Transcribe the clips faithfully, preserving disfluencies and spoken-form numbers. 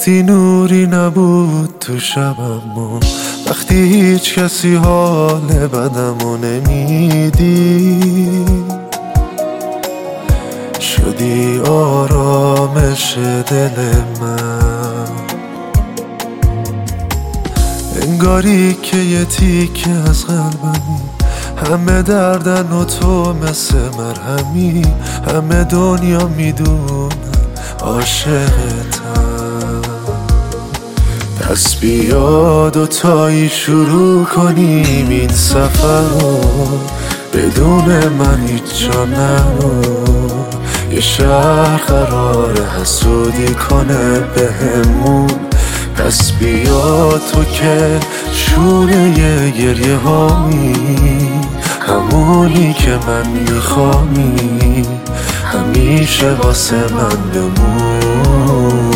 وقتی نوری نبود تو شبم و وقتی هیچ کسی حال بدمو نمیدی، شدی آرامش دل من. انگاری که یه تیکه از قلبمی، همه دردن و تو مثل مرهمی، همه دنیا میدونن عاشقتم. پس بیا دوتایی شروع کنیم این سفر رو، بدون من هیچ جا نرو. یه شهر قراره حسودی کنه بهمون، پس بیا تو که شونه ی گریه هامی، همونی که من میخوامی، همیشه واسه من بمون.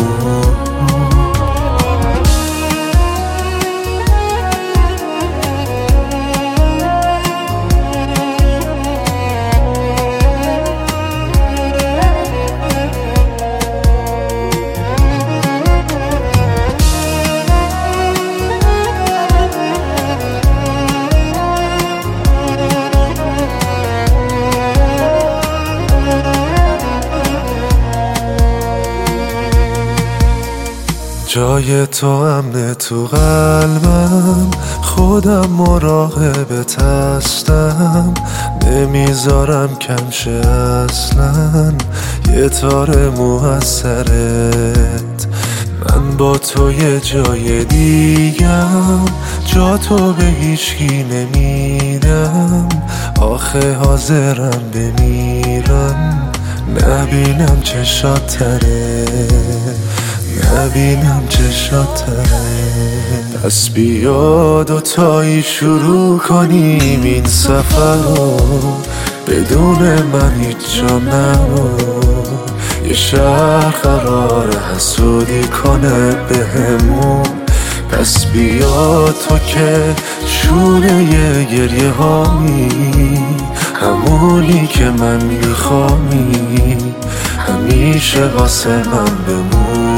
جای تو امنه تو قلبم، خودم مراقبت هستم، نمیذارم کم شه اصلا یه تار مو از سرت. من با تو یه جای دیگم، جا تو به هیچکی نمیدم، آخه حاضرم بمیرم نبینم چشات تره، نبینم چشات تره. پس بیا دوتایی شروع کنیم این سفر رو، بدون من هیچ جا نرو. یه شهر قراره حسودی کنه بهمون، پس بیا تو که شونه ی گریه هامی، همونی که من میخوامی، همیشه واسه من بمون.